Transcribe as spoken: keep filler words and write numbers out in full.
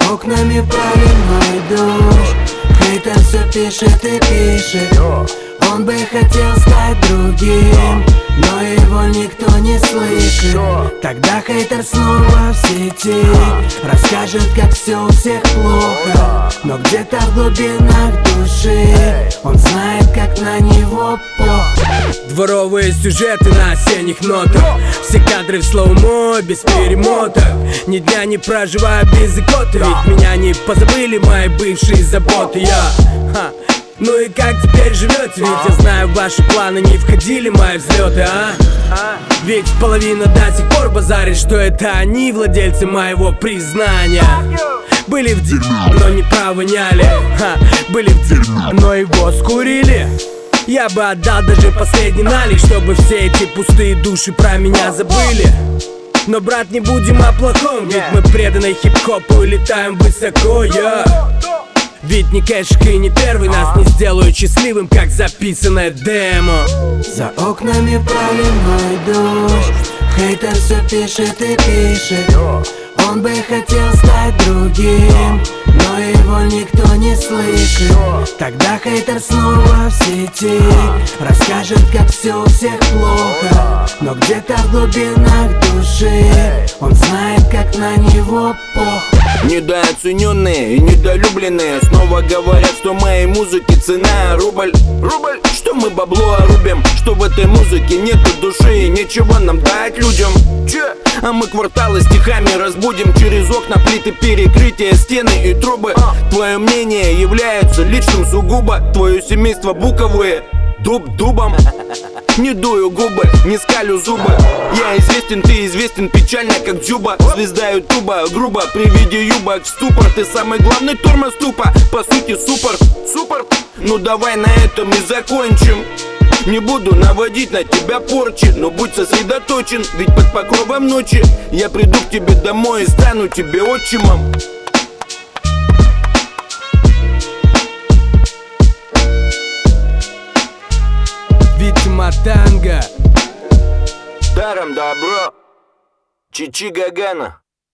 окнами проливной дождь. Хейтер все пишет и пишет. Он бы хотел стать другим, но его никто не слышит. Тогда хейтер снова в сети расскажет, как все у всех плохо. Но где-то в глубинах души он знает, как на него похуй. Дворовые сюжеты на осенних нотах, все кадры в слоумо, без перемоток. Ни дня не проживаю без икоты, ведь меня не позабыли мои бывшие заботы. Я, ха. Ну и как теперь живете? Ведь я знаю, в ваши планы не входили мои взлеты, а? Ведь половина до сих пор базарит, что это они владельцы моего признания. Были в дерьме, но не провоняли. Ха, были в дерьме, но его скурили. Я бы отдал даже последний налик, чтобы все эти пустые души про меня забыли. Но, брат, не будем о плохом, ведь мы преданы хип-хопу и летаем высоко, я. Ведь ни кэшик и ни первый нас не сделают счастливым, как записанное демо. За окнами проливной дождь, хейтер все пишет и пишет. Он бы хотел стать другим, но его никто не слышит. Тогда хейтер снова в сети расскажет, как все у всех плохо. Но где-то в глубинах души он знает, как на него похуй. Недооцененные и недолюбленные снова говорят, что моей музыке цена рубль. Рубль, что мы бабло рубим, что в этой музыке нету души и нечего нам дать людям. Че? А мы кварталы стихами разбудим, через окна плиты перекрытия, стены и трубы. Твое мнение является личным сугубо, твое семейство буковые, дуб дубом. Не дую губы, не скалю зубы. Я известен, ты известен, печально как Дзюба. Звезда ютуба, грубо при виде юбок в ступор. Ты самый главный тормоз тупо, по сути супер. Супер, ну давай на этом и закончим. Не буду наводить на тебя порчи, но будь сосредоточен, ведь под покровом ночи я приду к тебе домой и стану тебе отчимом. Видимо, танго. Даром добро. Чичи Гагана.